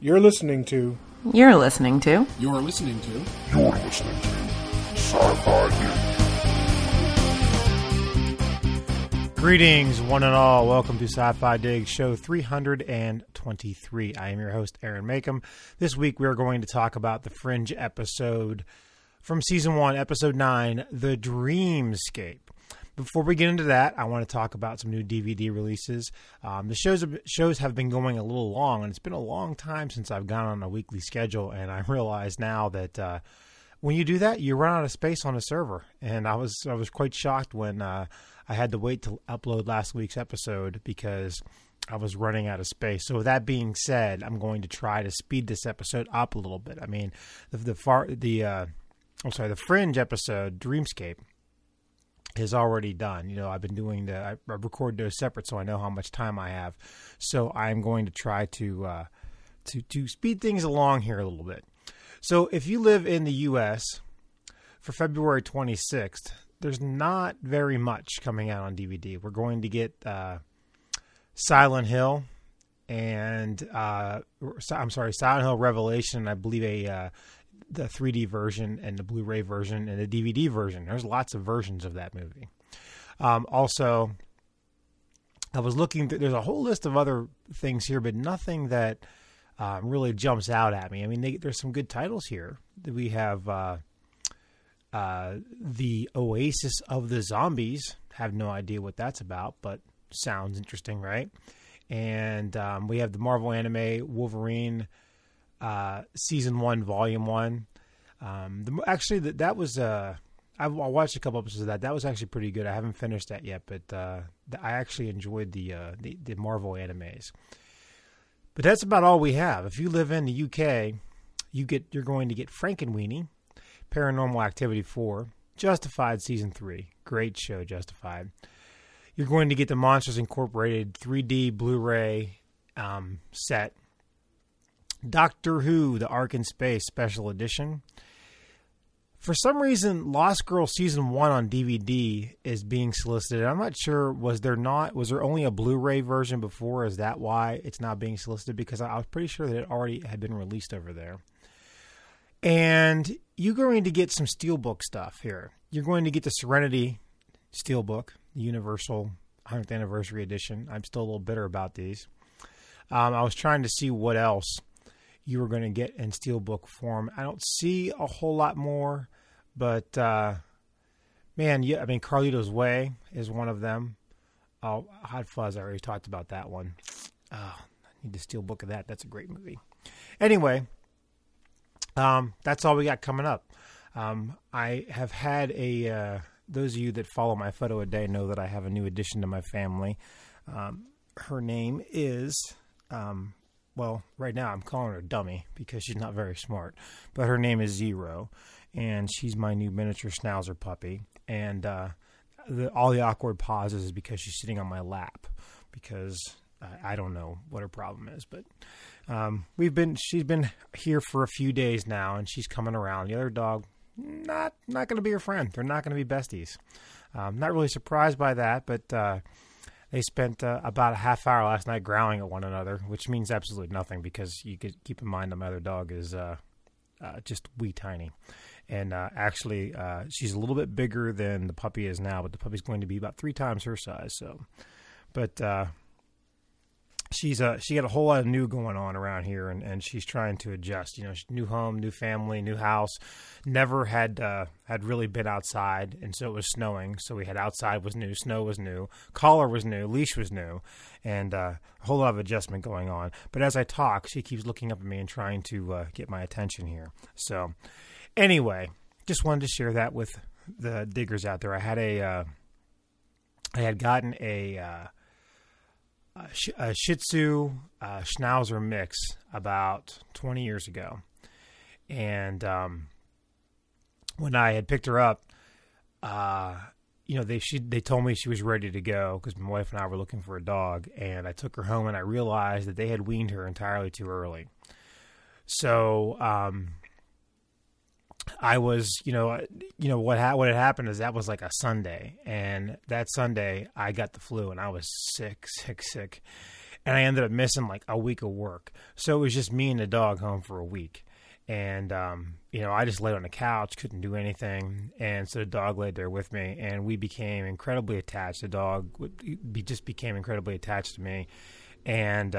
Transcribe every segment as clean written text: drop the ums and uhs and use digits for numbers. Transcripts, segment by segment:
You're listening to... You're listening to... You're listening to... You're listening to Sci-Fi Dig. Greetings, one and all. Welcome to Sci-Fi Dig, show 323. I am your host, Aaron Makem. This week we are going to talk about the Fringe episode from Season 1, Episode 9, The Dreamscape. Before we get into that, I want to talk about some new DVD releases. The shows have been going a little long, and it's been a long time since I've gone on a weekly schedule, and I realize now that when you do that, you run out of space on a server. And I was quite shocked when I had to wait to upload last week's episode because I was running out of space. So with that being said, I'm going to try to speed this episode up a little bit. I mean, the Fringe episode, Dreamscape, is already done. You know, I've been doing I record those separate so I know how much time I have. So I'm going to try to speed things along here a little bit. So if you live in the U.S., for February 26th, there's not very much coming out on DVD. We're going to get Silent Hill and Silent Hill Revelation, I believe the 3D version and the Blu-ray version and the DVD version. There's lots of versions of that movie. Also, I was looking, there's a whole list of other things here, but nothing that really jumps out at me. I mean, there's some good titles here. We have The Oasis of the Zombies. Have no idea what that's about, but sounds interesting, right? And we have the Marvel anime Wolverine Season 1, Volume 1. That was I watched a couple episodes of that. That was actually pretty good. I haven't finished that yet, but I actually enjoyed the Marvel animes. But that's about all we have. If you live in the UK, you're going to get Frankenweenie, Paranormal Activity 4, Justified Season 3. Great show, Justified. You're going to get the Monsters Incorporated 3D Blu-ray set. Doctor Who, The Ark in Space Special Edition. For some reason, Lost Girl Season 1 on DVD is being solicited. I'm not sure, was there only a Blu-ray version before? Is that why it's not being solicited? Because I was pretty sure that it already had been released over there. And you're going to get some Steelbook stuff here. You're going to get the Serenity Steelbook, the Universal 100th Anniversary Edition. I'm still a little bitter about these. I was trying to see what else you were going to get in Steelbook form. I don't see a whole lot more, but Carlito's Way is one of them. Oh, Hot Fuzz, I already talked about that one. I need the Steelbook of that. That's a great movie. Anyway, that's all we got coming up. I have had those of you that follow my photo a day know that I have a new addition to my family. Her name is... well, right now I'm calling her Dummy because she's not very smart. But her name is Zero, and she's my new miniature schnauzer puppy. And all the awkward pauses is because she's sitting on my lap because I don't know what her problem is. But she's been here for a few days now, and she's coming around. The other dog, not going to be her friend. They're not going to be besties. Not really surprised by that, but... They spent about a half hour last night growling at one another, which means absolutely nothing because you could keep in mind the mother dog is just wee tiny. And actually, she's a little bit bigger than the puppy is now, but the puppy's going to be about 3 times her size. But she got a whole lot of new going on around here, and she's trying to adjust. You know, new home, new family, new house. Never had really been outside, and so it was snowing. So we had outside was new, snow was new, collar was new, leash was new, and a whole lot of adjustment going on. But as I talk, she keeps looking up at me and trying to get my attention here. So anyway, just wanted to share that with the diggers out there. I had gotten a Shih Tzu Schnauzer mix about 20 years ago. And when I had picked her up, they told me she was ready to go because my wife and I were looking for a dog. And I took her home and I realized that they had weaned her entirely too early. So I was, what had happened is that was like a Sunday, and that Sunday I got the flu and I was sick. and I ended up missing like a week of work. So it was just me and the dog home for a week. And, I just laid on the couch, couldn't do anything. And so the dog laid there with me, and we became incredibly attached. The dog just became incredibly attached to me. And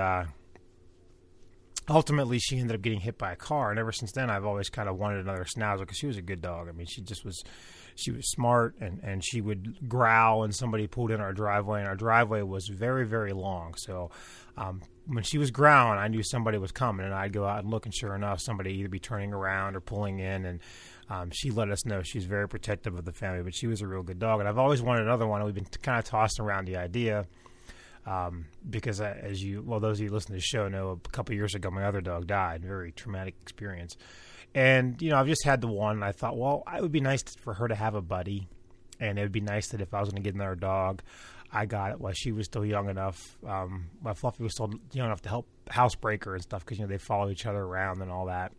ultimately, she ended up getting hit by a car. And ever since then, I've always kind of wanted another Schnauzer because she was a good dog. I mean, she was smart, and she would growl when somebody pulled in our driveway. And our driveway was very, very long. So when she was growling, I knew somebody was coming, and I'd go out and look, and sure enough, somebody either be turning around or pulling in, and she let us know. She's very protective of the family, but she was a real good dog, and I've always wanted another one, and we've been kind of tossing around the idea because those of you who listen to the show know a couple of years ago my other dog died, very traumatic experience, and I've just had the one, and I thought, well, it would be nice for her to have a buddy, and it would be nice that if I was going to get another dog, I got it while she was still young enough. While Fluffy was still young enough to help housebreak her and stuff, because they follow each other around and all that.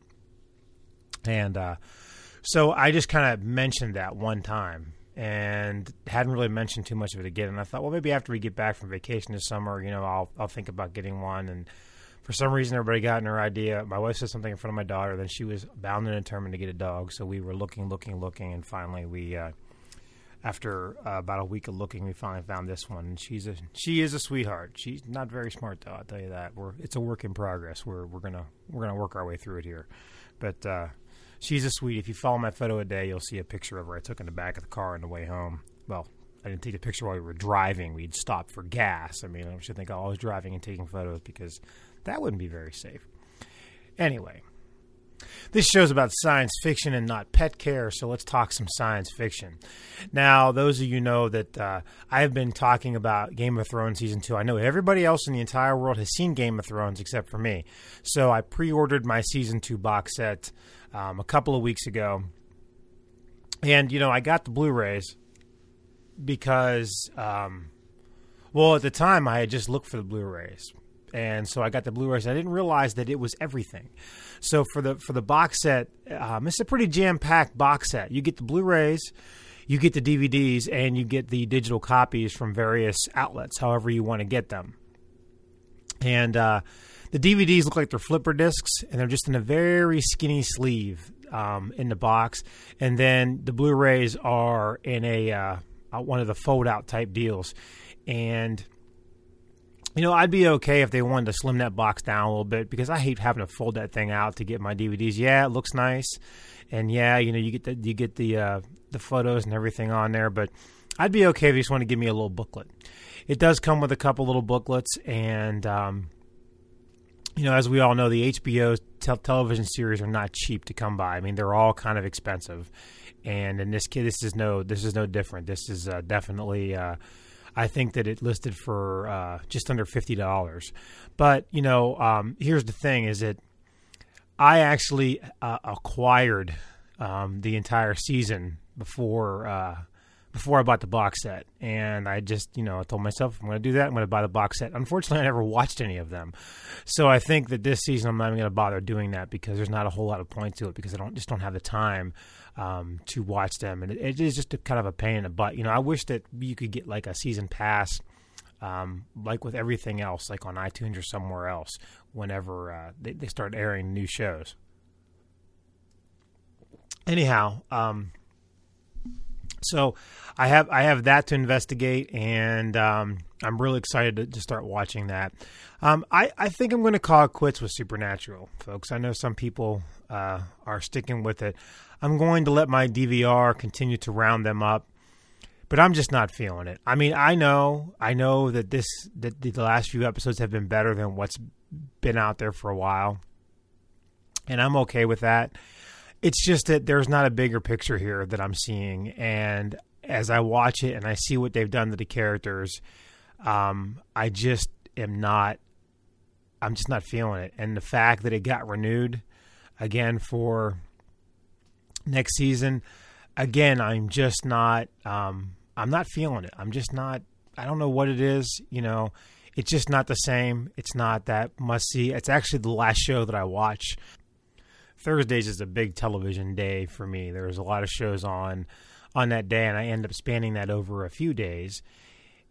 And so I just kind of mentioned that one time and hadn't really mentioned too much of it again. And I thought, well, maybe after we get back from vacation this summer, I'll think about getting one. And for some reason, everybody got in her idea. My wife said something in front of my daughter, then she was bound and determined to get a dog. So we were looking, and finally we. After about a week of looking, we finally found this one. And she is a sweetheart. She's not very smart, though. I'll tell you that. It's a work in progress. We're gonna work our way through it here, but she's a sweet. If you follow my photo a day, you'll see a picture of her I took in the back of the car on the way home. Well, I didn't take the picture while we were driving. We'd stopped for gas. I mean, I should think I was driving and taking photos because that wouldn't be very safe. Anyway. This show's about science fiction and not pet care, so let's talk some science fiction. Now, those of you know that I have been talking about Game of Thrones Season 2. I know everybody else in the entire world has seen Game of Thrones except for me. So I pre-ordered my Season 2 box set a couple of weeks ago. And, I got the Blu-rays because, at the time I had just looked for the Blu-rays. And so I got the Blu-rays. I didn't realize that it was everything. So for the box set, it's a pretty jam-packed box set. You get the Blu-rays, you get the DVDs, and you get the digital copies from various outlets, however you want to get them. And the DVDs look like they're flipper discs, and they're just in a very skinny sleeve in the box. And then the Blu-rays are in a one of the fold-out type deals. And I'd be okay if they wanted to slim that box down a little bit because I hate having to fold that thing out to get my DVDs. Yeah, it looks nice, and yeah, you get the photos and everything on there. But I'd be okay if you just want to give me a little booklet. It does come with a couple little booklets, and as we all know, the HBO television series are not cheap to come by. I mean, they're all kind of expensive, and in this case, this is no different. This is definitely. I think that it listed for just under $50. But, here's the thing is that I actually acquired the entire season before I bought the box set. And I just, I told myself, if I'm going to do that, I'm going to buy the box set. Unfortunately, I never watched any of them. So I think that this season I'm not even going to bother doing that because there's not a whole lot of point to it because I don't have the time to watch them. And it is just kind of a pain in the butt. I wish that you could get like a season pass like with everything else, like on iTunes or somewhere else whenever they start airing new shows. Anyhow, so I have that to investigate, and I'm really excited to start watching that. I think I'm going to call it quits with Supernatural, folks. I know some people are sticking with it. I'm going to let my DVR continue to round them up, but I'm just not feeling it. I mean, I know that the last few episodes have been better than what's been out there for a while, and I'm okay with that. It's just that there's not a bigger picture here that I'm seeing, and as I watch it and I see what they've done to the characters, I just am not. I'm just not feeling it, and the fact that it got renewed again for next season, again, I'm just not. I'm not feeling it. I'm just not. I don't know what it is. It's just not the same. It's not that must see. It's actually the last show that I watch. Thursdays is a big television day for me. There's a lot of shows on that day, and I end up spanning that over a few days.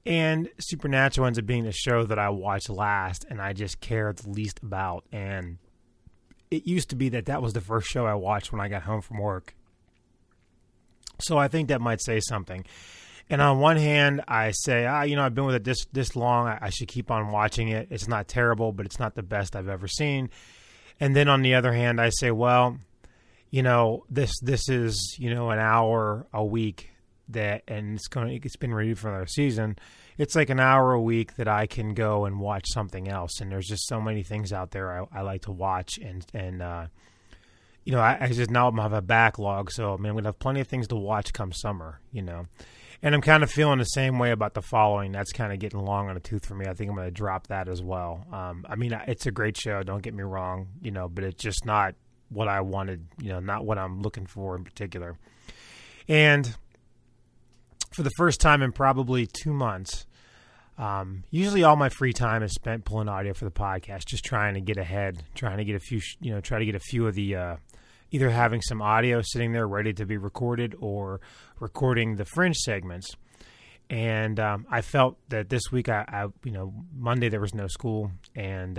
And Supernatural ends up being the show that I watch last and I just care the least about. And it used to be that was the first show I watched when I got home from work. So I think that might say something. And on one hand, I say, I've been with it this long. I should keep on watching it. It's not terrible, but it's not the best I've ever seen. And then on the other hand, I say, well, this is, an hour a week and it's been renewed for another season. It's like an hour a week that I can go and watch something else. And there's just so many things out there I like to watch. And I just now have a backlog. So, I'm going to have plenty of things to watch come summer, And I'm kind of feeling the same way about The Following. That's kind of getting long on the tooth for me. I think I'm going to drop that as well. It's a great show. Don't get me wrong, but it's just not what I wanted, not what I'm looking for in particular. And for the first time in probably 2 months, usually all my free time is spent pulling audio for the podcast, just trying to get ahead, trying to get a few, try to get a few of the, either having some audio sitting there ready to be recorded or recording the fringe segments. And I felt that this week, Monday there was no school, and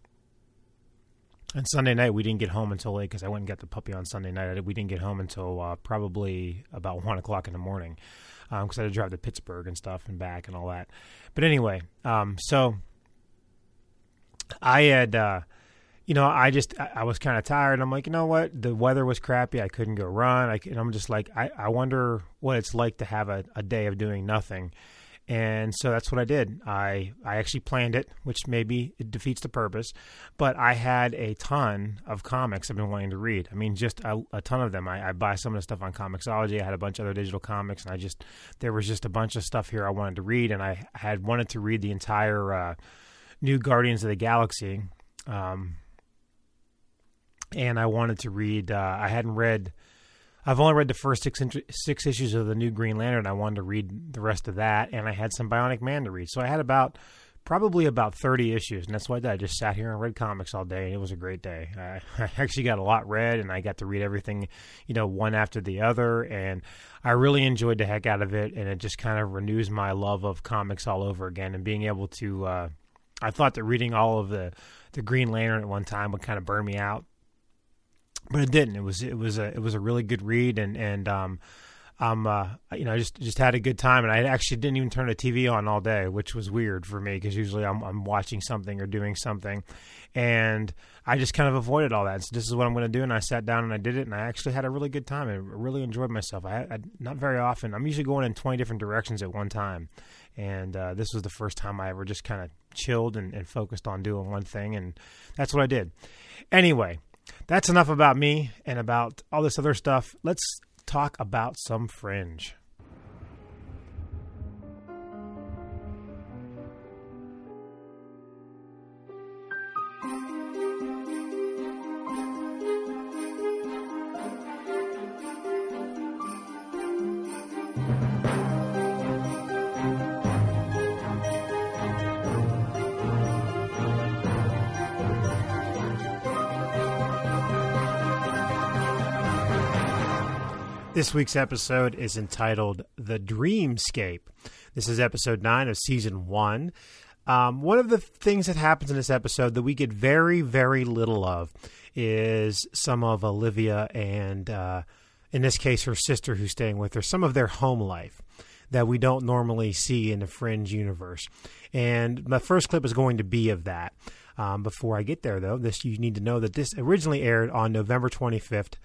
Sunday night we didn't get home until late because I went and got the puppy on Sunday night. We didn't get home until probably about 1 o'clock in the morning because I had to drive to Pittsburgh and stuff and back and all that. But anyway, so I had, I was kind of tired. I'm like, you know what? The weather was crappy. I couldn't go run. And I'm just like, I wonder what it's like to have a day of doing nothing. And so that's what I did. I actually planned it, which maybe it defeats the purpose, but I had a ton of comics I've been wanting to read. I mean, just a ton of them. I buy some of the stuff on Comixology. I had a bunch of other digital comics, and there was just a bunch of stuff here I wanted to read, and I had wanted to read the entire new Guardians of the Galaxy, and I wanted to read. I've only read the first six issues of the new Green Lantern. I wanted to read the rest of that, and I had some Bionic Man to read. So I had probably about 30 issues, and that's what I did. I just sat here and read comics all day, and it was a great day. I actually got a lot read, and I got to read everything, one after the other, and I really enjoyed the heck out of it, and it just kind of renews my love of comics all over again, and being able to, I thought that reading all of the Green Lantern at one time would kind of burn me out. But it didn't. It was a really good read, and I just had a good time, and I actually didn't even turn the TV on all day, which was weird for me because usually I'm watching something or doing something, and I just kind of avoided all that. So this is what I'm going to do, and I sat down and I did it, and I actually had a really good time. I really enjoyed myself. I not very often. I'm usually going in 20 different directions at one time, and this was the first time I ever just kind of chilled and focused on doing one thing, and that's what I did. Anyway. That's enough about me and about all this other stuff. Let's talk about some Fringe. This week's episode is entitled The Dreamscape. This is episode 9 of season 1. One of the things that happens in this episode that we get very, very little of is some of Olivia and, in this case, her sister who's staying with her, some of their home life that we don't normally see in the Fringe universe. And my first clip is going to be of that. Before I get there, though, you need to know that this originally aired on November 25th,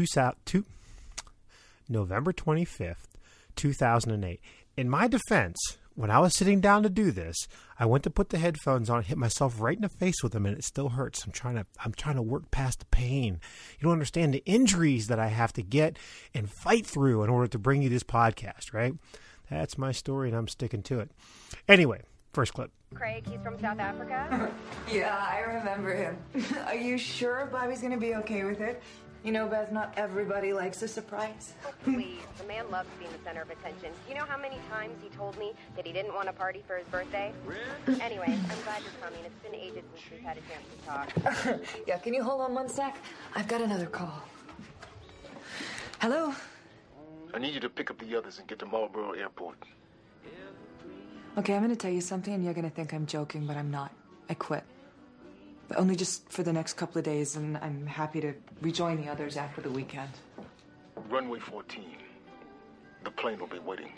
2008. In my defense, when I was sitting down to do this, I went to put the headphones on, hit myself right in the face with them, and it still hurts. I'm trying to work past the pain. You don't understand the injuries that I have to get and fight through in order to bring you this podcast, right? That's my story, and I'm sticking to it. Anyway, first clip. Craig, he's from South Africa. Yeah, I remember him. Are you sure Bobby's gonna be okay with it? You know, Beth, not everybody likes a surprise. Oh, please. The man loves being the center of attention. Do you know how many times he told me that he didn't want a party for his birthday? Really? Anyway, I'm glad you're coming. It's been ages since we've had a chance to talk. Yeah, can you hold on one sec? I've got another call. Hello? I need you to pick up the others and get to Marlboro Airport. Okay, I'm gonna tell you something and you're gonna think I'm joking, but I'm not. I quit. But only just for the next couple of days, and I'm happy to rejoin the others after the weekend. Runway 14. The plane will be waiting.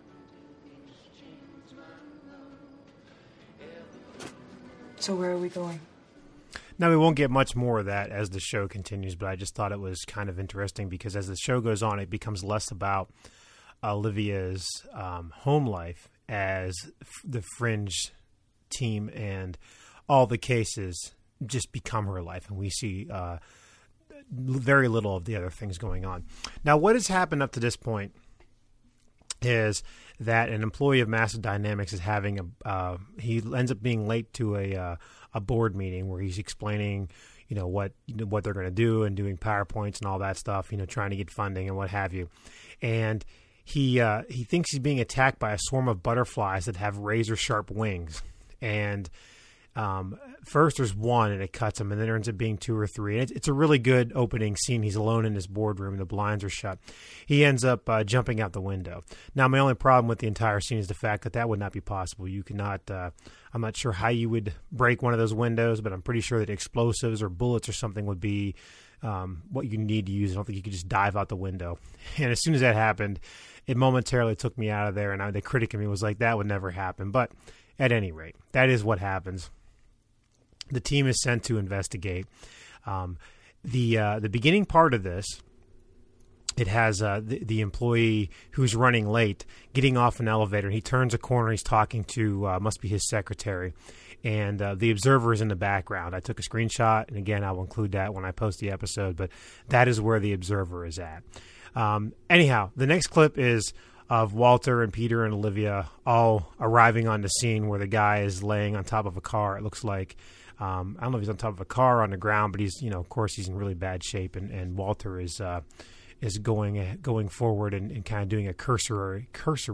So where are we going? Now, we won't get much more of that as the show continues, but I just thought it was kind of interesting because as the show goes on, it becomes less about Olivia's home life as the Fringe team and all the cases just become her life, and we see very little of the other things going on. Now, what has happened up to this point is that an employee of Massive Dynamics is having he ends up being late to a board meeting where he's explaining, what they're going to do and doing PowerPoints and all that stuff, trying to get funding and what have you. And he thinks he's being attacked by a swarm of butterflies that have razor sharp wings. And first there's one and it cuts him, and then there ends up being two or three. And it's a really good opening scene. He's alone in his boardroom. The blinds are shut. He ends up jumping out the window. Now, my only problem with the entire scene is the fact that would not be possible. You cannot, I'm not sure how you would break one of those windows, but I'm pretty sure that explosives or bullets or something would be what you need to use. I don't think you could just dive out the window. And as soon as that happened, it momentarily took me out of there, and the critic in me was like, that would never happen. But at any rate, that is what happens. The team is sent to investigate. The beginning part of this, it has the employee who's running late getting off an elevator. He turns a corner. He's talking to must be his secretary, and the observer is in the background. I took a screenshot, and again, I will include that when I post the episode. But that is where the observer is at. Anyhow, the next clip is of Walter and Peter and Olivia all arriving on the scene where the guy is laying on top of a car. It looks like. I don't know if he's on top of a car or on the ground, but he's, of course, he's in really bad shape, and Walter is going forward and kind of doing a cursory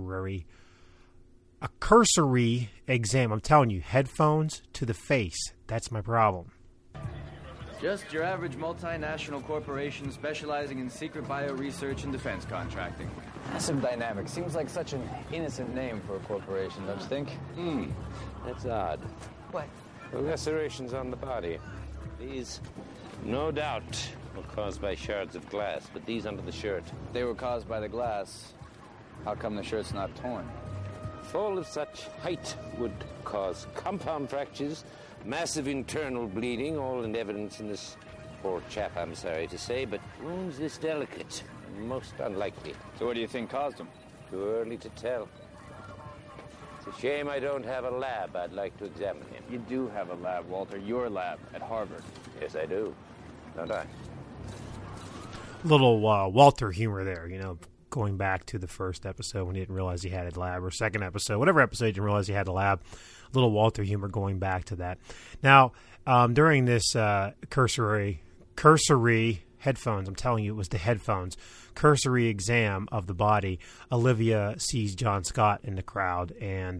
exam. I'm telling you, headphones to the face. That's my problem. Just your average multinational corporation specializing in secret bio research and defense contracting. Massive Dynamics seems like such an innocent name for a corporation, don't you think? That's odd. What? The lacerations on the body. These, no doubt, were caused by shards of glass, but these under the shirt. They were caused by the glass. How come the shirt's not torn? Fall of such height would cause compound fractures, massive internal bleeding, all in evidence in this poor chap, I'm sorry to say, but wounds this delicate, most unlikely. So what do you think caused them? Too early to tell. It's a shame I don't have a lab. I'd like to examine him. You do have a lab, Walter. Your lab at Harvard. Yes, I do. Don't I? Little Walter humor there, going back to the first episode when he didn't realize he had a lab, or second episode, whatever episode you didn't realize he had a lab. Little Walter humor going back to that. Now, during this cursory headphones, I'm telling you, it was the headphones, cursory exam of the body, Olivia sees John Scott in the crowd, and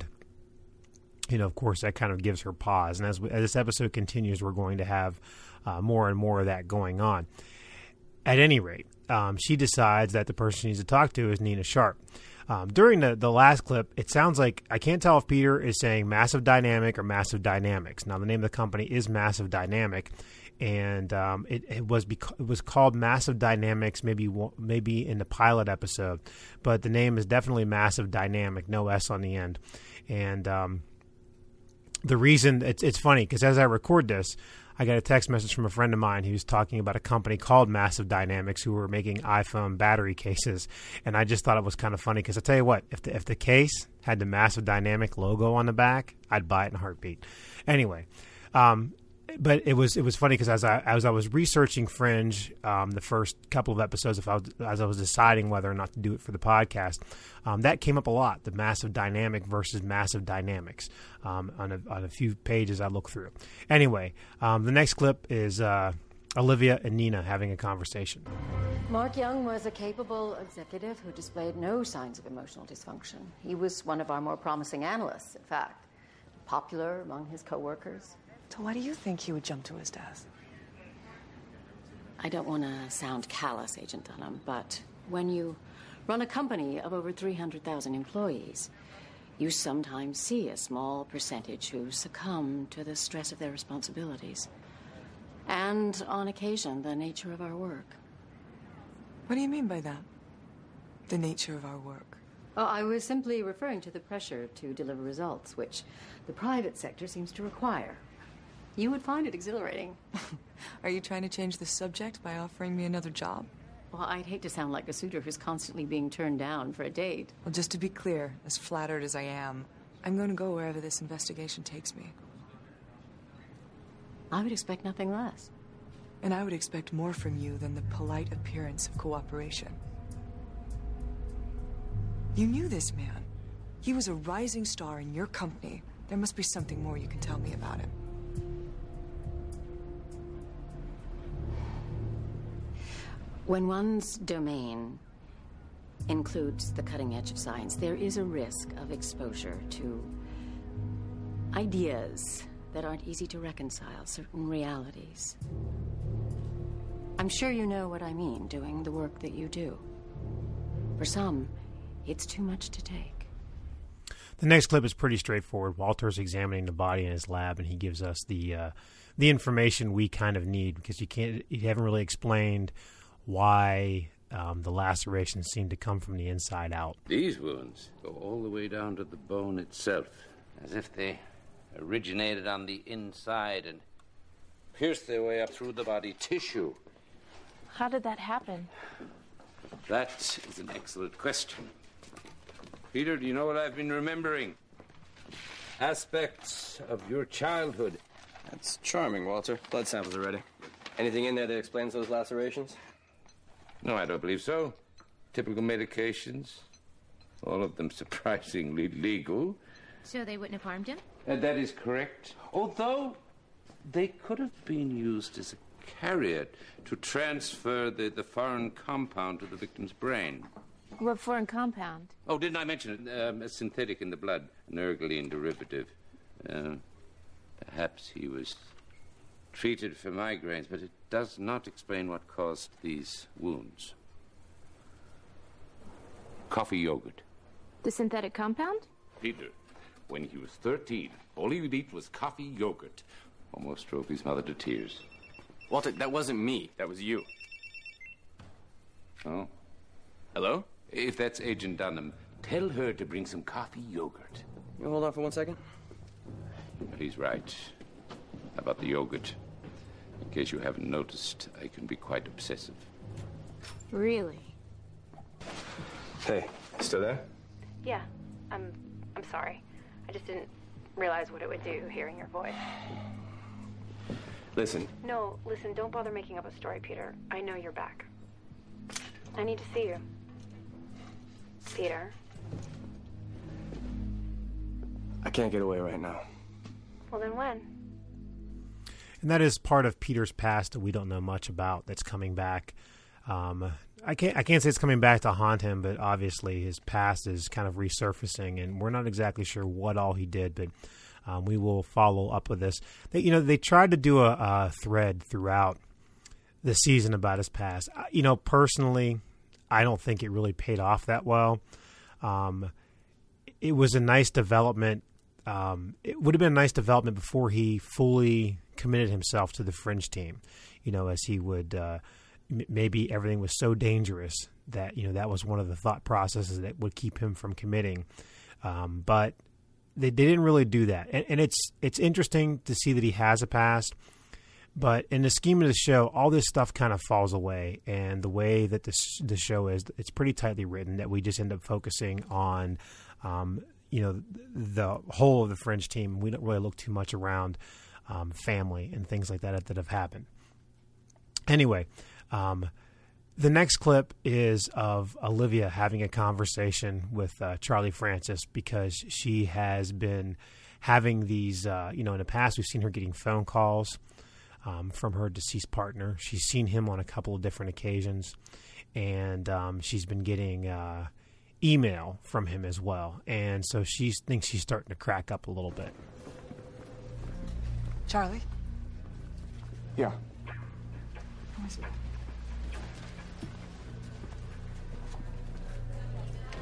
of course, that kind of gives her pause. And as this episode continues, we're going to have more and more of that going on. At any rate, she decides that the person she needs to talk to is Nina Sharp. During the last clip, it sounds like, I can't tell if Peter is saying Massive Dynamic or Massive Dynamics. Now, the name of the company is Massive Dynamic, and it was called Massive Dynamics maybe in the pilot episode, but the name is definitely Massive Dynamic, no S on the end. And the reason it's funny because as I record this, I got a text message from a friend of mine who's talking about a company called Massive Dynamics who were making iPhone battery cases, and I just thought it was kind of funny because I tell you what, if the case had the Massive Dynamic logo on the back, I'd buy it in a heartbeat. Anyway, but it was funny because as I was researching Fringe, the first couple of episodes, as I was deciding whether or not to do it for the podcast, that came up a lot. The Massive Dynamic versus Massive Dynamics on a few pages I looked through. Anyway, the next clip is Olivia and Nina having a conversation. Mark Young was a capable executive who displayed no signs of emotional dysfunction. He was one of our more promising analysts, in fact, popular among his coworkers. So why do you think he would jump to his death? I don't want to sound callous, Agent Dunham, but when you run a company of over 300,000 employees, You sometimes see a small percentage who succumb to the stress of their responsibilities. And, on occasion, the nature of our work. What do you mean by that? The nature of our work? Oh, I was simply referring to the pressure to deliver results, which the private sector seems to require. You would find it exhilarating. Are you trying to change the subject by offering me another job? Well, I'd hate to sound like a suitor who's constantly being turned down for a date. Well, just to be clear, as flattered as I am, I'm going to go wherever this investigation takes me. I would expect nothing less. And I would expect more from you than the polite appearance of cooperation. You knew this man. He was a rising star in your company. There must be something more you can tell me about him. When one's domain includes the cutting edge of science, there is a risk of exposure to ideas that aren't easy to reconcile, certain realities. I'm sure you know what I mean, doing the work that you do. For some, it's too much to take. The next clip is pretty straightforward. Walter's examining the body in his lab, and he gives us the information we kind of need, because you haven't really explained why the lacerations seem to come from the inside out. These wounds go all the way down to the bone itself, as if they originated on the inside and pierced their way up through the body tissue. How did that happen? That is an excellent question. Peter, do you know what I've been remembering? Aspects of your childhood. That's charming, Walter. Blood samples are ready. Anything in there that explains those lacerations? No, I don't believe so. Typical medications. All of them surprisingly legal. So they wouldn't have harmed him? That is correct. Although they could have been used as a carrier to transfer the foreign compound to the victim's brain. What foreign compound? Oh, didn't I mention it? A synthetic in the blood, an ergoline derivative. Perhaps he was treated for migraines, but it does not explain what caused these wounds. Coffee yogurt. The synthetic compound? Peter, when he was 13, all he would eat was coffee yogurt. Almost drove his mother to tears. Walter, that wasn't me. That was you. Oh? Hello? If that's Agent Dunham, tell her to bring some coffee yogurt. You hold on for 1 second? But he's right about the yogurt. In case you haven't noticed, I can be quite obsessive. Really? Hey, still there? Yeah, I'm sorry. I just didn't realize what it would do hearing your voice. Listen. No, listen, don't bother making up a story, Peter. I know you're back. I need to see you. Peter? I can't get away right now. Well, then when? And that is part of Peter's past that we don't know much about that's coming back. I can't say it's coming back to haunt him, but obviously his past is kind of resurfacing, and we're not exactly sure what all he did, but we will follow up with this. They tried to do a thread throughout the season about his past. Personally, I don't think it really paid off that well. It was a nice development. It would have been a nice development before he fully committed himself to the Fringe team, as he would maybe everything was so dangerous that, that was one of the thought processes that would keep him from committing. But they didn't really do that. And it's interesting to see that he has a past, but in the scheme of the show, all this stuff kind of falls away. And the way that the show is, it's pretty tightly written that we just end up focusing on, the whole of the Fringe team. We don't really look too much around family and things like that have happened. Anyway, the next clip is of Olivia having a conversation with Charlie Francis, because she has been having these, in the past we've seen her getting phone calls from her deceased partner. She's seen him on a couple of different occasions, and she's been getting email from him as well. And so she thinks she's starting to crack up a little bit. Charlie? Yeah.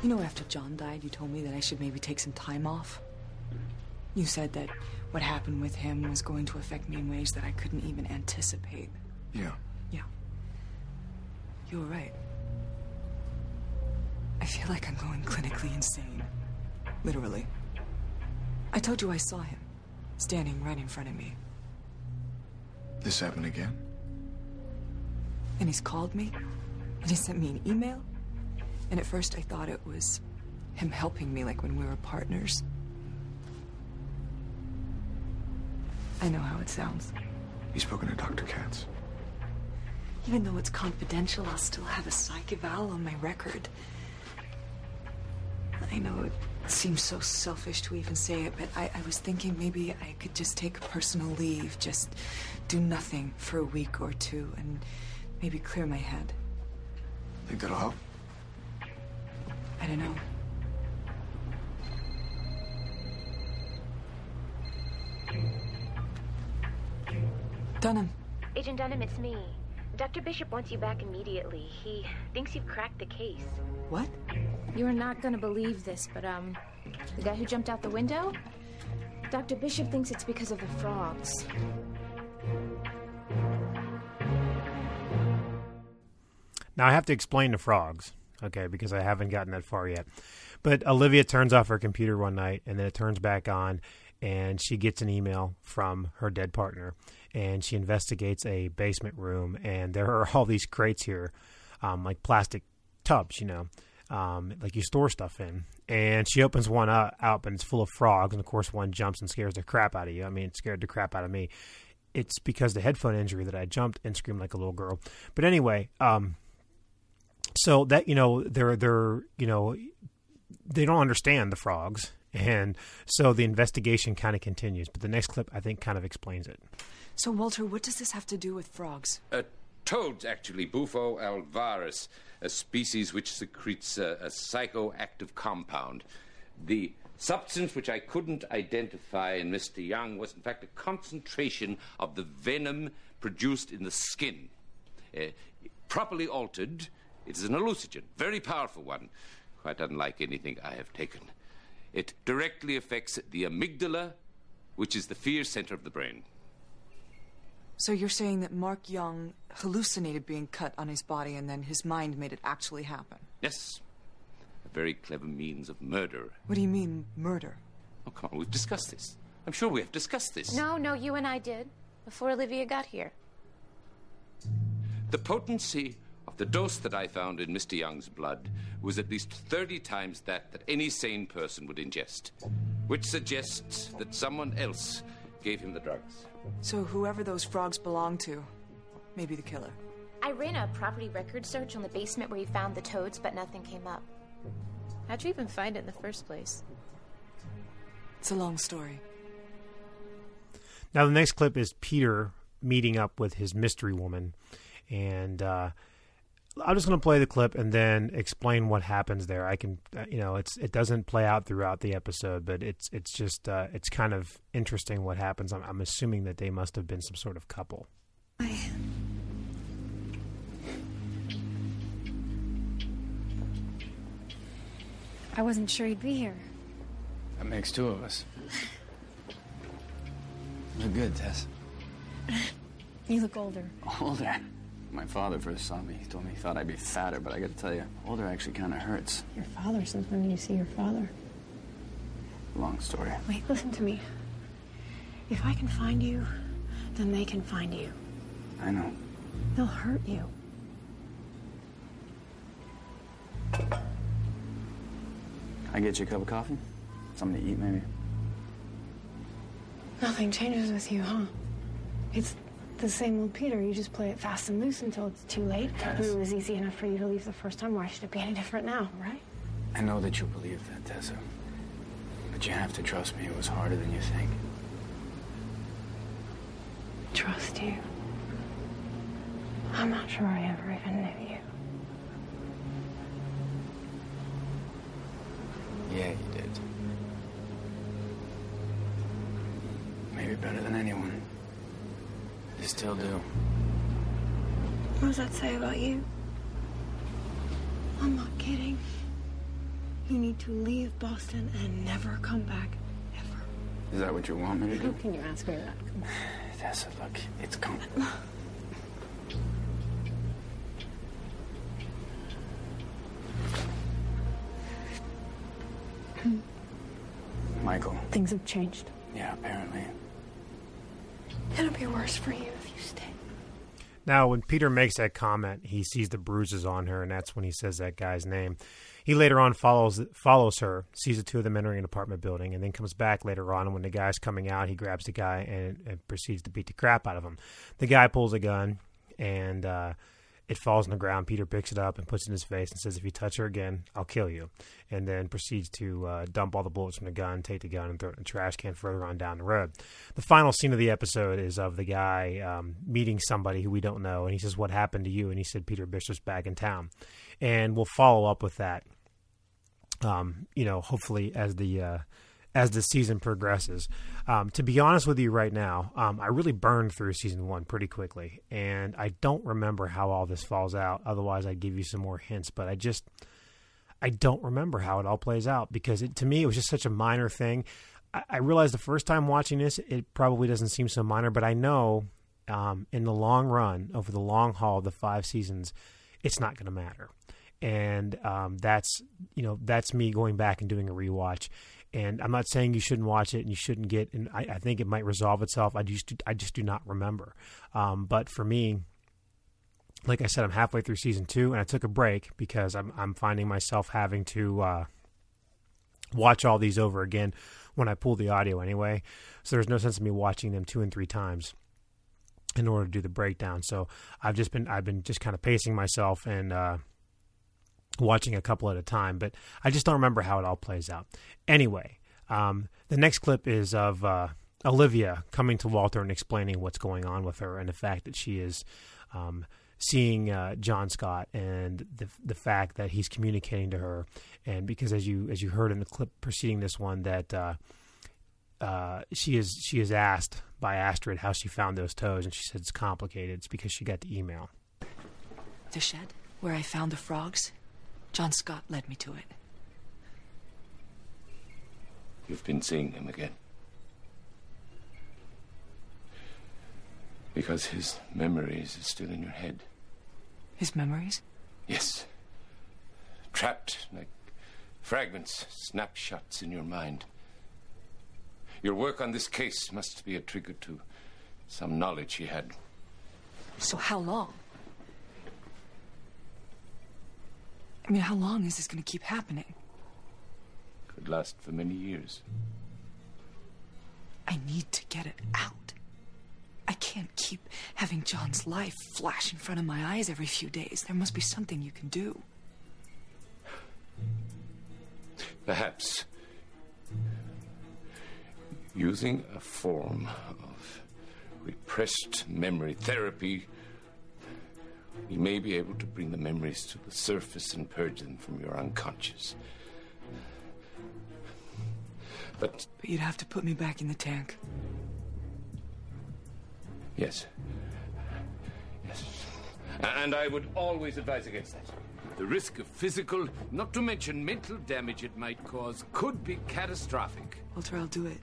You know, after John died, you told me that I should maybe take some time off. You said that what happened with him was going to affect me in ways that I couldn't even anticipate. Yeah. Yeah. You were right. I feel like I'm going clinically insane. Literally. I told you I saw him, standing right in front of me. This happened again? And he's called me, and he sent me an email. And at first I thought it was him helping me, like when we were partners. I know how it sounds. You spoken to Dr. Katz? Even though it's confidential, I'll still have a psych eval on my record. I know it seems so selfish to even say it, but I was thinking maybe I could just take personal leave, just do nothing for a week or two, and maybe clear my head. Think that'll help? I don't know. Dunham. Agent Dunham, it's me. Dr. Bishop wants you back immediately. He thinks you've cracked the case. What? You are not gonna believe this, but, the guy who jumped out the window? Dr. Bishop thinks it's because of the frogs. Now, I have to explain the frogs, okay, because I haven't gotten that far yet. But Olivia turns off her computer one night, and then it turns back on, and she gets an email from her dead partner, and she investigates a basement room, and there are all these crates here, like plastic tubs, you know, like you store stuff in. And she opens one up, and it's full of frogs, and of course one jumps and scares the crap out of you. I mean, it scared the crap out of me. It's because of the headphone injury that I jumped and screamed like a little girl. But anyway, so that, you know, they're you know, they don't understand the frogs, and so the investigation kind of continues. But the next clip, I think, kind of explains it. So, Walter, what does this have to do with frogs? Toads, actually. Bufo alvaris, a species which secretes a psychoactive compound. The substance which I couldn't identify in Mr. Young was, in fact, a concentration of the venom produced in the skin. Properly altered, it is an hallucinogen, very powerful one, quite unlike anything I have taken. It directly affects the amygdala, which is the fear center of the brain. So you're saying that Mark Young hallucinated being cut on his body and then his mind made it actually happen? Yes. A very clever means of murder. What do you mean, murder? Oh, come on, we've discussed this. I'm sure we have discussed this. No, you and I did, before Olivia got here. The potency of the dose that I found in Mr. Young's blood was at least 30 times that any sane person would ingest, which suggests that someone else gave him the drugs. So whoever those frogs belong to may be the killer. I ran a property record search on the basement where you found the toads, but nothing came up. How'd you even find it in the first place? It's a long story. Now, the next clip is Peter meeting up with his mystery woman, and I'm just going to play the clip and then explain what happens there. I can, you know, it doesn't play out throughout the episode, but it's just it's kind of interesting what happens. I'm assuming that they must have been some sort of couple. I wasn't sure he'd be here. That makes two of us. Look good, Tess. You look older. Older? My father first saw me. He told me he thought I'd be fatter, but I gotta tell you, older actually kind of hurts. Your father? Since when did you see your father? Long story. Wait, listen to me. If I can find you, then they can find you. I know. They'll hurt you. I get you a cup of coffee? Something to eat, maybe? Nothing changes with you, huh? It's the same old Peter. You just play it fast and loose until it's too late. Yes. It was easy enough for you to leave the first time. Why should it be any different now, right? I know that you believe that, Tessa. But you have to trust me. It was harder than you think. Trust you? I'm not sure I ever even knew you. Yeah, you did. Maybe better than anyone. You still do. What does that say about you? I'm not kidding. You need to leave Boston and never come back, ever. Is that what you want me to do? How can you ask her that? Tessa, look, it's coming. Michael. Things have changed. Yeah, apparently. It'll be worse for you if you stay. Now, when Peter makes that comment, he sees the bruises on her, and that's when he says that guy's name. He later on follows her, sees the two of them entering an apartment building, and then comes back later on, and when the guy's coming out, he grabs the guy and proceeds to beat the crap out of him. The guy pulls a gun, and it falls on the ground. Peter picks it up and puts it in his face and says, "If you touch her again, I'll kill you." And then proceeds to dump all the bullets from the gun, take the gun, and throw it in a trash can further on down the road. The final scene of the episode is of the guy meeting somebody who we don't know, and he says, "What happened to you?" And he said, "Peter Bishop's back in town." And we'll follow up with that, hopefully as the season progresses. To be honest with you right now, I really burned through season 1 pretty quickly, and I don't remember how all this falls out. Otherwise, I'd give you some more hints, but I don't remember how it all plays out because to me, it was just such a minor thing. I realized the first time watching this, it probably doesn't seem so minor, but I know in the long run, over the long haul, the 5 seasons, it's not going to matter. And that's me going back and doing a rewatch. And I'm not saying you shouldn't watch it and you shouldn't get, and I think it might resolve itself. I just do not remember. But for me, like I said, I'm halfway through season 2 and I took a break because I'm finding myself having to watch all these over again when I pull the audio anyway. So there's no sense in me watching them 2 and 3 times in order to do the breakdown. So I've been just kind of pacing myself and watching a couple at a time, but I just don't remember how it all plays out. Anyway, the next clip is of Olivia coming to Walter and explaining what's going on with her and the fact that she is seeing John Scott and the fact that he's communicating to her. And because as you heard in the clip preceding this one, that she is asked by Astrid how she found those toes, and she said it's complicated. It's because she got the email. The shed where I found the frogs? John Scott led me to it. You've been seeing him again. Because his memories are still in your head. His memories? Yes. Trapped like fragments, snapshots in your mind. Your work on this case must be a trigger to some knowledge he had. So how long? I mean, how long is this going to keep happening? Could last for many years. I need to get it out. I can't keep having John's life flash in front of my eyes every few days. There must be something you can do. Perhaps using a form of repressed memory therapy, we may be able to bring the memories to the surface and purge them from your unconscious. But you'd have to put me back in the tank. Yes. Yes. And I would always advise against that. The risk of physical, not to mention mental damage it might cause, could be catastrophic. Walter, I'll do it.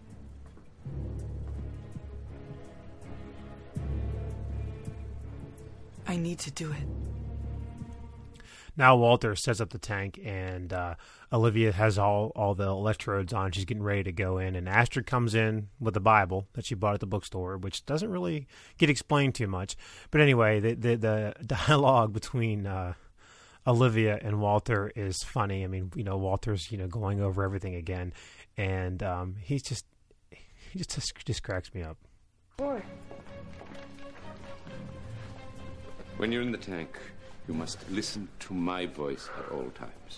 I need to do it. Now Walter sets up the tank, and Olivia has all the electrodes on. She's getting ready to go in, and Astrid comes in with the Bible that she bought at the bookstore, which doesn't really get explained too much. But anyway, the dialogue between Olivia and Walter is funny. I mean, Walter's going over everything again, and he just cracks me up. Sure. When you're in the tank, you must listen to my voice at all times.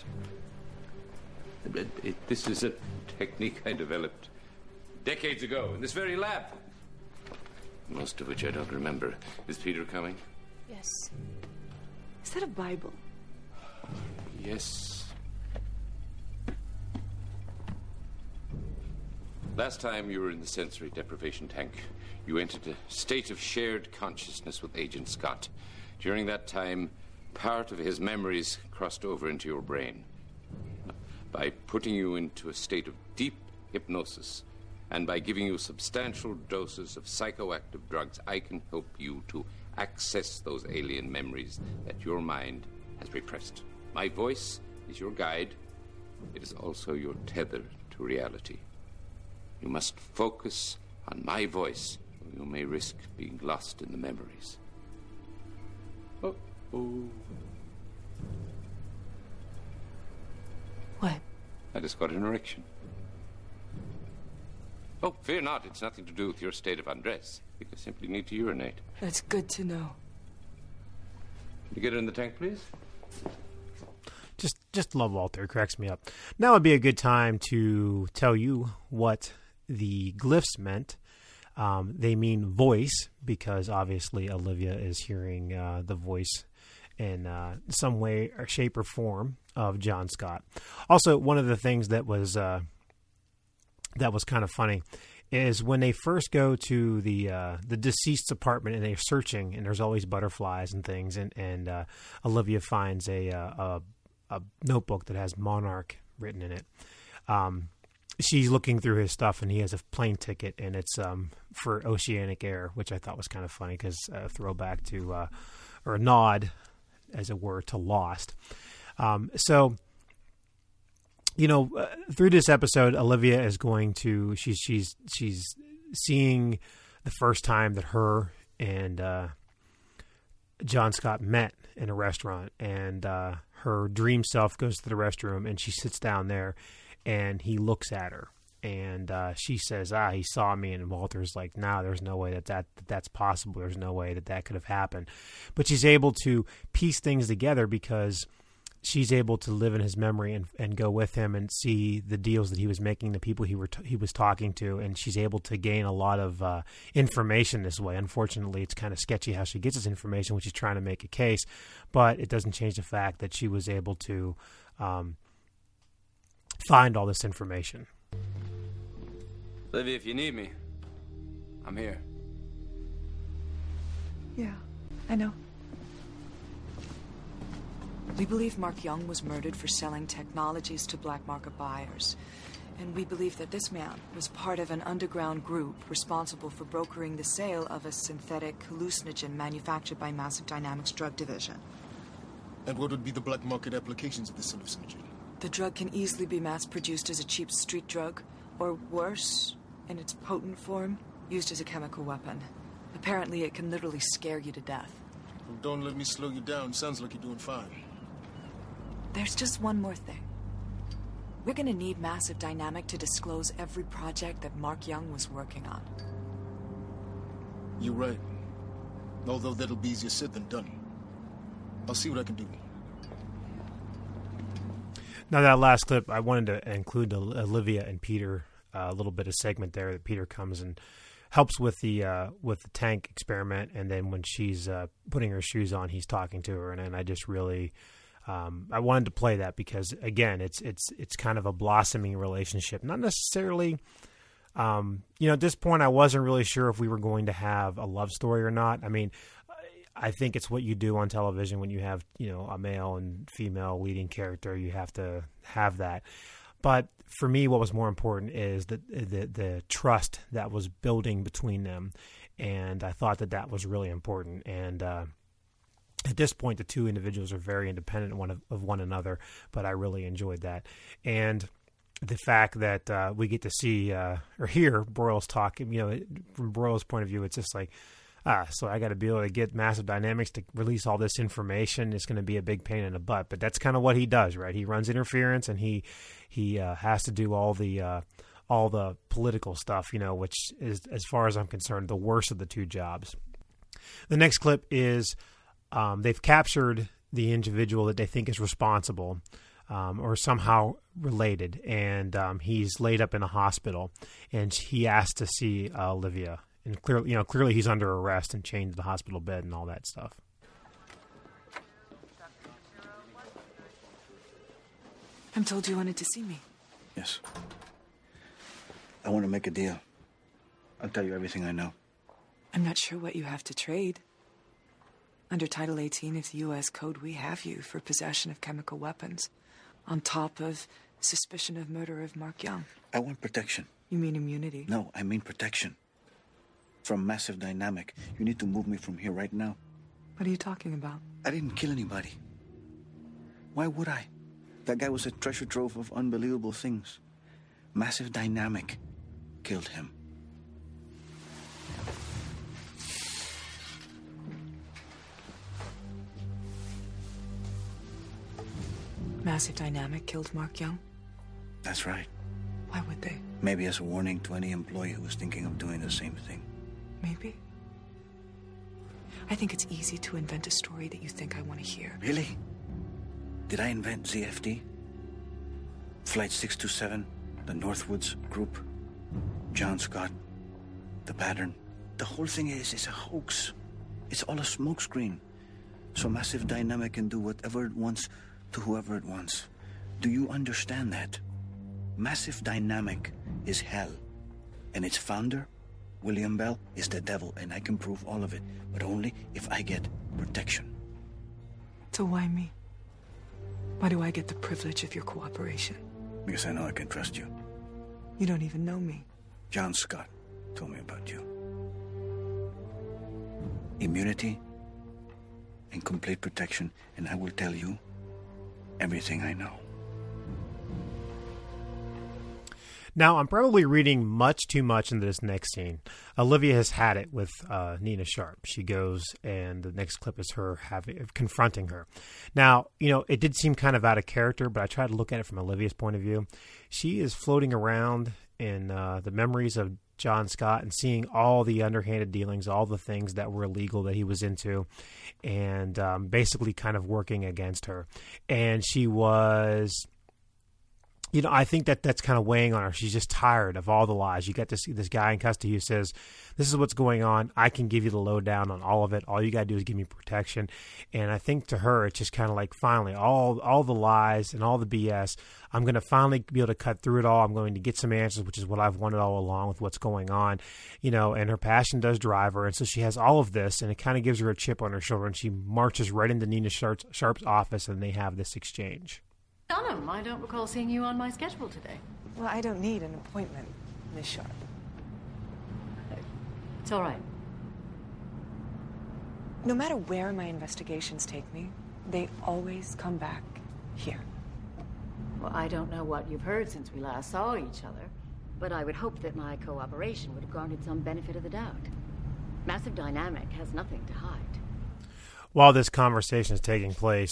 This is a technique I developed decades ago in this very lab. Most of which I don't remember. Is Peter coming? Yes. Is that a Bible? Yes. Last time you were in the sensory deprivation tank, you entered a state of shared consciousness with Agent Scott. During that time, part of his memories crossed over into your brain. by putting you into a state of deep hypnosis, and by giving you substantial doses of psychoactive drugs, I can help you to access those alien memories that your mind has repressed. My voice is your guide. It is also your tether to reality. You must focus on my voice, or you may risk being lost in the memories. Uh-oh. What? I just got an erection. Oh, fear not. It's nothing to do with your state of undress. You simply need to urinate. That's good to know. Can you get it in the tank, please? Just love Walter. It cracks me up. Now would be a good time to tell you what the glyphs meant. They mean voice, because obviously Olivia is hearing the voice in some way or shape or form of John Scott. Also, one of the things that was kind of funny is when they first go to the deceased's apartment and they're searching, and there's always butterflies and things, and Olivia finds a notebook that has Monarch written in it. She's looking through his stuff, and he has a plane ticket, and it's for Oceanic Air, which I thought was kind of funny because a throwback to, or a nod, as it were, to Lost. So, you know, through this episode, Olivia is going to she's seeing the first time that her and John Scott met in a restaurant, and her dream self goes to the restroom, and she sits down there, and he looks at her, and she says, he saw me, and Walter's like, no, there's no way that's possible. There's no way that could have happened. But she's able to piece things together because she's able to live in his memory and go with him and see the deals that he was making, the people he was talking to, and she's able to gain a lot of information this way. Unfortunately, it's kind of sketchy how she gets this information when she's trying to make a case, but it doesn't change the fact that she was able to find all this information. Olivia, if you need me, I'm here. Yeah, I know. We believe Mark Young was murdered for selling technologies to black market buyers. And we believe that this man was part of an underground group responsible for brokering the sale of a synthetic hallucinogen manufactured by Massive Dynamics Drug Division. And what would be the black market applications of this hallucinogen? The drug can easily be mass-produced as a cheap street drug, or worse, in its potent form, used as a chemical weapon. Apparently, it can literally scare you to death. Well, don't let me slow you down. Sounds like you're doing fine. There's just one more thing. We're gonna need Massive Dynamic to disclose every project that Mark Young was working on. You're right. Although that'll be easier said than done. I'll see what I can do. Now, that last clip, I wanted to include Olivia and Peter, a little bit of segment there that Peter comes and helps with the tank experiment, and then when she's putting her shoes on, he's talking to her, and I just really... I wanted to play that because, again, it's kind of a blossoming relationship. Not necessarily, at this point, I wasn't really sure if we were going to have a love story or not. I mean, I think it's what you do on television when you have, a male and female leading character. You have to have that. But for me, what was more important is the trust that was building between them, and I thought that was really important. And at this point, the two individuals are very independent of one another, but I really enjoyed that. And the fact that we get to see or hear Broyles talk, from Broyles' point of view, it's just like, so I got to be able to get Massive Dynamics to release all this information. It's going to be a big pain in the butt, but that's kind of what he does, right? He runs interference, and he has to do all the political stuff, which is, as far as I'm concerned, the worst of the two jobs. The next clip is they've captured the individual that they think is responsible or somehow related, and he's laid up in a hospital, and he asked to see Olivia. And clearly he's under arrest and chained to the hospital bed and all that stuff. I'm told you wanted to see me. Yes. I want to make a deal. I'll tell you everything I know. I'm not sure what you have to trade. Under Title 18 of the U.S. Code, we have you for possession of chemical weapons, on top of suspicion of murder of Mark Young. I want protection. You mean immunity? No, I mean protection. From Massive Dynamic. You need to move me from here right now. What are you talking about? I didn't kill anybody. Why would I? That guy was a treasure trove of unbelievable things. Massive Dynamic killed him. Massive Dynamic killed Mark Young? That's right. Why would they? Maybe as a warning to any employee who was thinking of doing the same thing. Maybe. I think it's easy to invent a story that you think I want to hear. Really? Did I invent ZFD? Flight 627, the Northwoods Group, John Scott, the pattern. The whole thing is a hoax. It's all a smokescreen. So Massive Dynamic can do whatever it wants to whoever it wants. Do you understand that? Massive Dynamic is hell. And its founder, William Bell, is the devil, and I can prove all of it, but only if I get protection. So why me? Why do I get the privilege of your cooperation? Because I know I can trust you. You don't even know me. John Scott told me about you. Immunity and complete protection, and I will tell you everything I know. Now, I'm probably reading much too much into this next scene. Olivia has had it with Nina Sharp. She goes, and the next clip is her confronting her. Now, you know, it did seem kind of out of character, but I tried to look at it from Olivia's point of view. She is floating around in the memories of John Scott and seeing all the underhanded dealings, all the things that were illegal that he was into, and basically kind of working against her. And she was... You know, I think that's kind of weighing on her. She's just tired of all the lies. You got this guy in custody who says, this is what's going on. I can give you the lowdown on all of it. All you got to do is give me protection. And I think to her, it's just kind of like, finally, all the lies and all the BS, I'm going to finally be able to cut through it all. I'm going to get some answers, which is what I've wanted all along with what's going on. You know, and her passion does drive her. And so she has all of this, and it kind of gives her a chip on her shoulder. And she marches right into Nina Sharp's office, and they have this exchange. Dunham, I don't recall seeing you on my schedule today. Well, I don't need an appointment, Miss Sharp. It's all right. No matter where my investigations take me, they always come back here. Well, I don't know what you've heard since we last saw each other, but I would hope that my cooperation would have garnered some benefit of the doubt. Massive Dynamic has nothing to hide. While this conversation is taking place,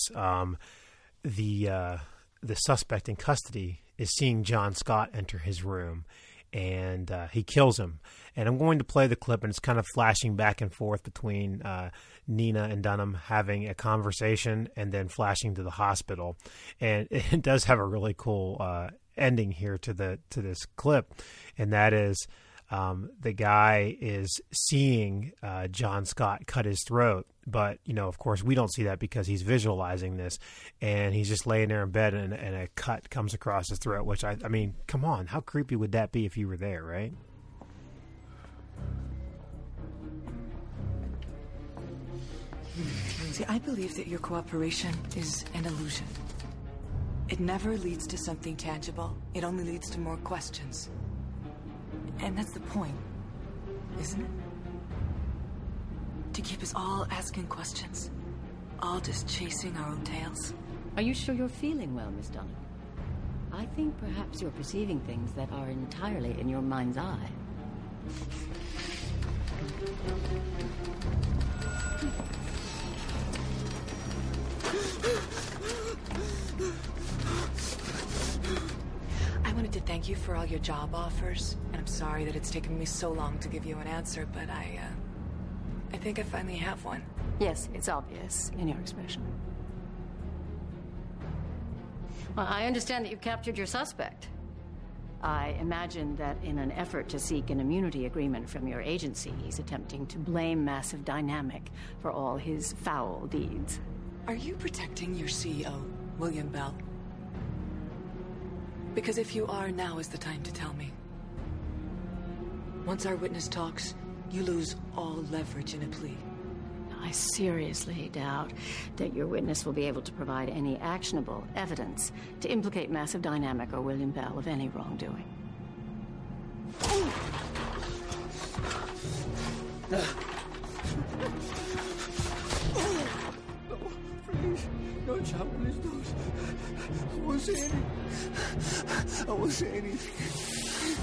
the suspect in custody is seeing John Scott enter his room, and he kills him. And I'm going to play the clip, and it's kind of flashing back and forth between Nina and Dunham having a conversation and then flashing to the hospital. And it does have a really cool ending here to this clip, and that is the guy is seeing John Scott cut his throat. But, you know, of course, we don't see that because he's visualizing this, and he's just laying there in bed, and a cut comes across his throat, which, I mean, come on. How creepy would that be if you were there, right? See, I believe that your cooperation is an illusion. It never leads to something tangible. It only leads to more questions. And that's the point, isn't it? To keep us all asking questions. All just chasing our own tails. Are you sure you're feeling well, Miss Dunham? I think perhaps you're perceiving things that are entirely in your mind's eye. I wanted to thank you for all your job offers, and I'm sorry that it's taken me so long to give you an answer, but I think I finally have one. Yes, it's obvious in your expression. Well, I understand that you've captured your suspect. I imagine that in an effort to seek an immunity agreement from your agency, he's attempting to blame Massive Dynamic for all his foul deeds. Are you protecting your CEO, William Bell? Because if you are, now is the time to tell me. Once our witness talks, you lose all leverage in a plea. I seriously doubt that your witness will be able to provide any actionable evidence to implicate Massive Dynamic or William Bell of any wrongdoing. Please, no Japanese news. I won't say anything. I won't say anything.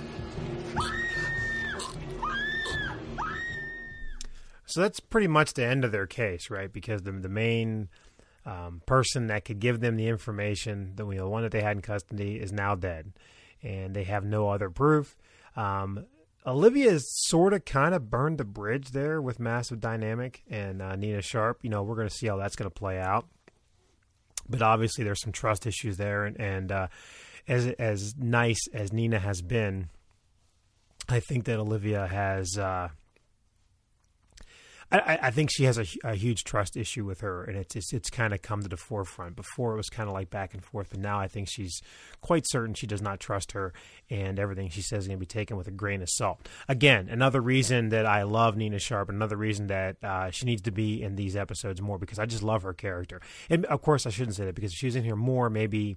So that's pretty much the end of their case, right? Because the main person that could give them the information, the one that they had in custody, is now dead, and they have no other proof. Olivia is sort of kind of burned the bridge there with Massive Dynamic and Nina Sharp. You know, we're going to see how that's going to play out. But obviously there's some trust issues there. And as nice as Nina has been, I think that Olivia has... I think she has a huge trust issue with her, and it's kind of come to the forefront. Before it was kind of like back and forth, but now I think she's quite certain she does not trust her, and everything she says is going to be taken with a grain of salt. Again, another reason that I love Nina Sharp, another reason that she needs to be in these episodes more, because I just love her character. And of course, I shouldn't say that, because if she was in here more, maybe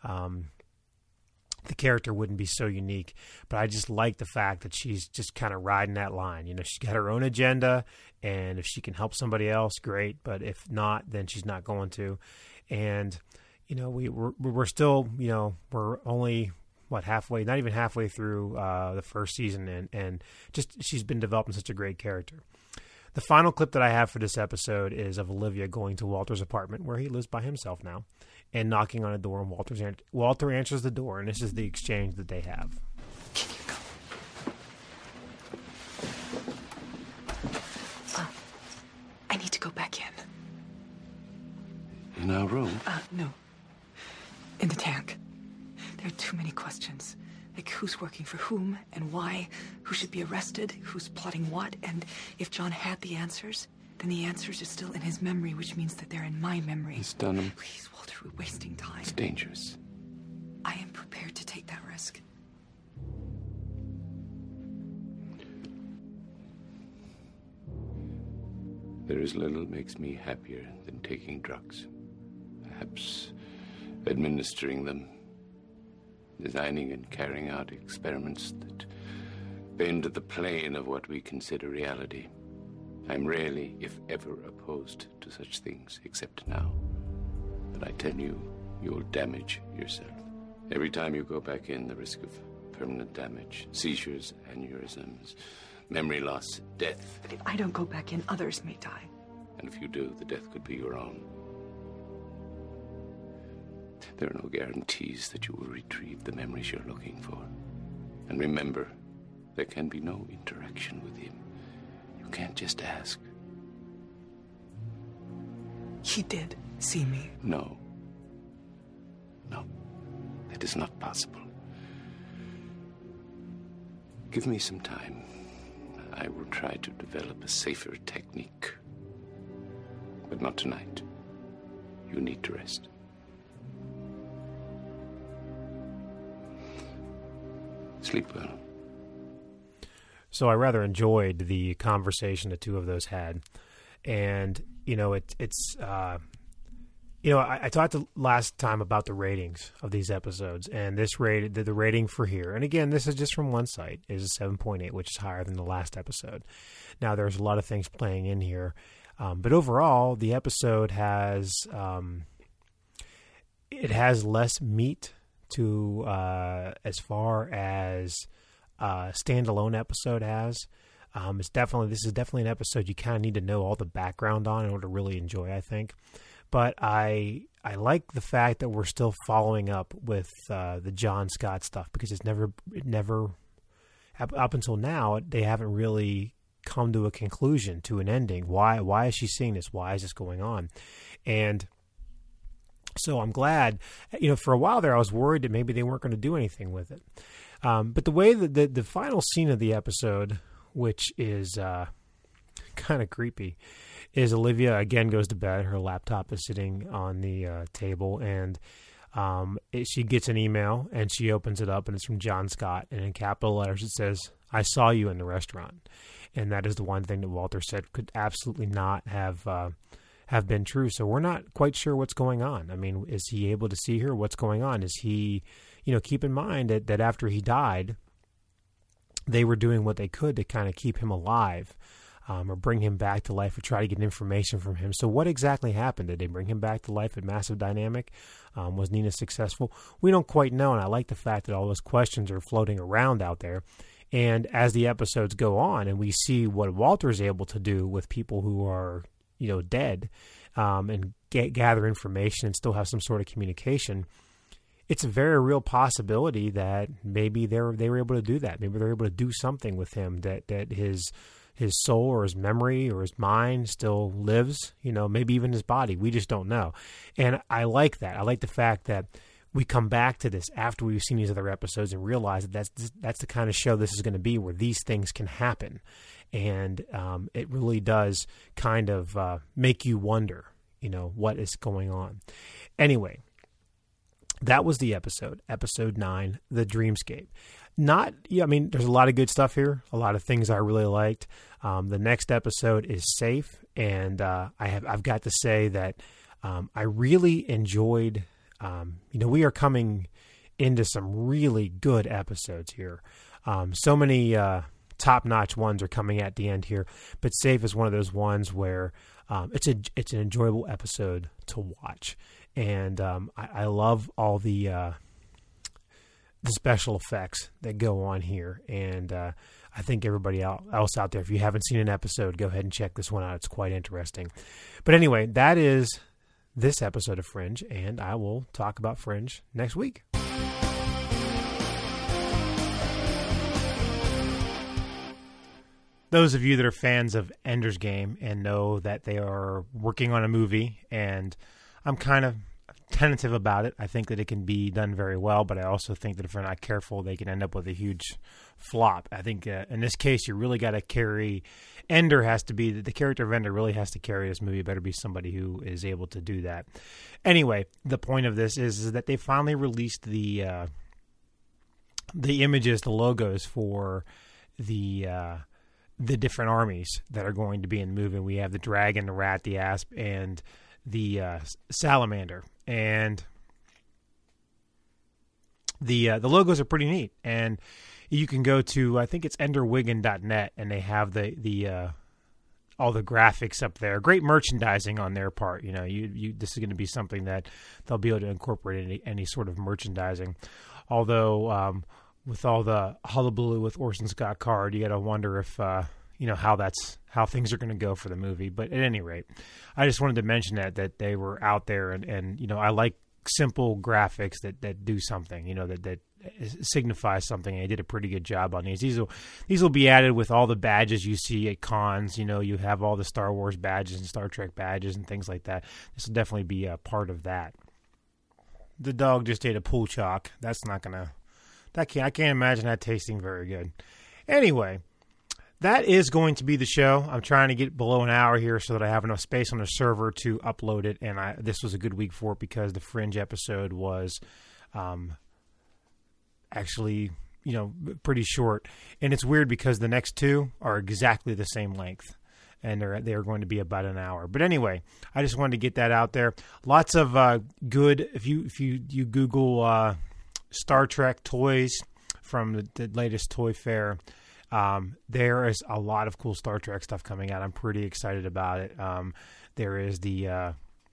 the character wouldn't be so unique. But I just like the fact that she's just kind of riding that line. You know, she's got her own agenda, and if she can help somebody else, great. But if not, then she's not going to. And, you know, we're still, you know, we're only, halfway, not even halfway through the first season. And just she's been developing such a great character. The final clip that I have for this episode is of Olivia going to Walter's apartment, where he lives by himself now, and knocking on a door, and Walter answers the door, and this is the exchange that they have. Can you come? I need to go back in. In our room? No. In the tank. There are too many questions. Like, who's working for whom and why? Who should be arrested? Who's plotting what? And if John had the answers, then the answers are still in his memory, which means that they're in my memory. Miss Dunham. Please, Walter, we're wasting time. It's dangerous. I am prepared to take that risk. There is little makes me happier than taking drugs. Perhaps administering them, designing and carrying out experiments that bend the plane of what we consider reality. I'm rarely, if ever, opposed to such things, except now. But I tell you, you'll damage yourself. Every time you go back in, the risk of permanent damage, seizures, aneurysms, memory loss, death. But if I don't go back in, others may die. And if you do, the death could be your own. There are no guarantees that you will retrieve the memories you're looking for. And remember, there can be no interaction with him. You can't just ask. He did see me. No. No. That is not possible. Give me some time. I will try to develop a safer technique. But not tonight. You need to rest. Sleep well. So I rather enjoyed the conversation the two of those had. And, you know, I talked last time about the ratings of these episodes, and this the rating for here, and again, this is just from one site, is a 7.8, which is higher than the last episode. Now, there's a lot of things playing in here, but overall, the episode has less meat to as far as standalone episode has. This is definitely an episode you kind of need to know all the background on in order to really enjoy, I think. But I like the fact that we're still following up with the John Scott stuff, because it never up until now they haven't really come to a conclusion, to an ending. Why is she seeing this? Why is this going on? And so I'm glad. You know, for a while there, I was worried that maybe they weren't going to do anything with it. But the way that the final scene of the episode, which is kind of creepy, is Olivia again goes to bed. Her laptop is sitting on the table, and she gets an email, and she opens it up, and it's from John Scott, and in capital letters it says, I saw you in the restaurant. And that is the one thing that Walter said could absolutely not have been true. So we're not quite sure what's going on. I mean, is he able to see her? What's going on? Is he, keep in mind that after he died, they were doing what they could to kind of keep him alive, or bring him back to life, or try to get information from him. So what exactly happened? Did they bring him back to life at Massive Dynamic? Was Nina successful? We don't quite know, and I like the fact that all those questions are floating around out there. And as the episodes go on and we see what Walter's able to do with people who are, dead, and gather information and still have some sort of communication, it's a very real possibility that maybe they were able to do that. Maybe they're able to do something with him, that his soul or his memory or his mind still lives, maybe even his body. We just don't know. And I like that. I like the fact that we come back to this after we've seen these other episodes and realize that that's the kind of show this is going to be, where these things can happen. And it really does kind of make you wonder, what is going on. Anyway, that was the episode 9, The Dreamscape. There's a lot of good stuff here, a lot of things I really liked. The next episode is Safe, and I've got to say that I really enjoyed. We are coming into some really good episodes here. So many top-notch ones are coming at the end here, but Safe is one of those ones where it's an enjoyable episode to watch, and I love all the special effects that go on here, and I think everybody else out there, if you haven't seen an episode, go ahead and check this one out. It's quite interesting. But anyway, that is this episode of Fringe, and I will talk about Fringe next week. Those of you that are fans of Ender's Game and know that they are working on a movie, and I'm kind of tentative about it. I think that it can be done very well, but I also think that if they're not careful, they can end up with a huge flop. I think in this case, you really got to carry. Ender has to be, the character of Ender really has to carry this movie. It better be somebody who is able to do that. Anyway, the point of this is that they finally released the images, the logos for the different armies that are going to be in the movie. We have the dragon, the rat, the asp, and the salamander. And the logos are pretty neat. And you can go to, I think it's enderwigan.net, and they have the all the graphics up there. Great merchandising on their part. This is going to be something that they'll be able to incorporate any sort of merchandising. Although with all the hullabaloo with Orson Scott Card, you got to wonder if how things are going to go for the movie. But at any rate, I just wanted to mention that they were out there, and I like simple graphics that do something, that signify something. And they did a pretty good job on these. These will be added with all the badges you see at cons. You have all the Star Wars badges and Star Trek badges and things like that. This will definitely be a part of that. The dog just ate a pool chalk. That's not gonna. I can't imagine that tasting very good. Anyway, that is going to be the show. I'm trying to get below an hour here so that I have enough space on the server to upload it. And this was a good week for it because the Fringe episode was actually, pretty short. And it's weird because the next two are exactly the same length. And they're going to be about an hour. But anyway, I just wanted to get that out there. Lots of good. If you Google Star Trek toys from the latest Toy Fair, there is a lot of cool Star Trek stuff coming out. I'm pretty excited about it. There is the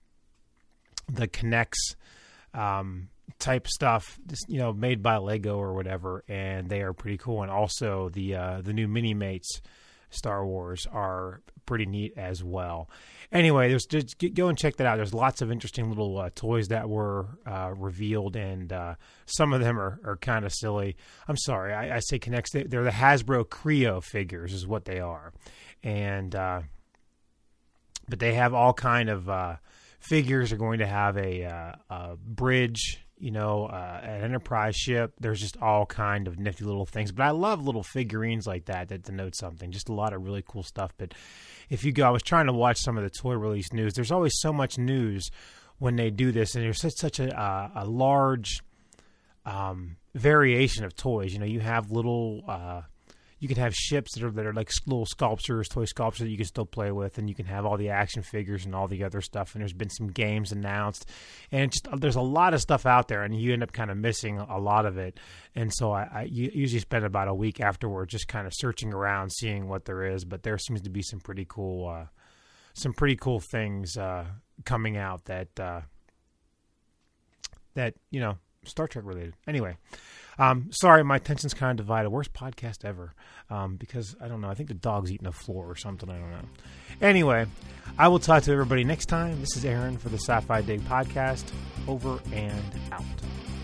Kinects type stuff, made by Lego or whatever, and they are pretty cool. And also the new Mini-Mates Star Wars are pretty neat as well. Anyway, just go and check that out. There's lots of interesting little toys that were revealed, and some of them are kind of silly. I'm sorry, I say Kinects. They're the Hasbro Creo figures is what they are. And but they have all kind of figures. Are going to have a bridge, an Enterprise ship. There's just all kind of nifty little things. But I love little figurines like that denote something. Just a lot of really cool stuff. But if you go, I was trying to watch some of the toy release news. There's always so much news when they do this, and there's such a large variation of toys. You have little you can have ships that are like little sculptures, toy sculptures that you can still play with, and you can have all the action figures and all the other stuff. And there's been some games announced, and just there's a lot of stuff out there, and you end up kind of missing a lot of it. And so I usually spend about a week afterward just kind of searching around, seeing what there is. But there seems to be some pretty cool things coming out that Star Trek related. Anyway. Sorry, my attention's kind of divided. Worst podcast ever. Because, I don't know, I think the dog's eating the floor or something. I don't know. Anyway, I will talk to everybody next time. This is Aaron for the Sci-Fi Dig Podcast. Over and out.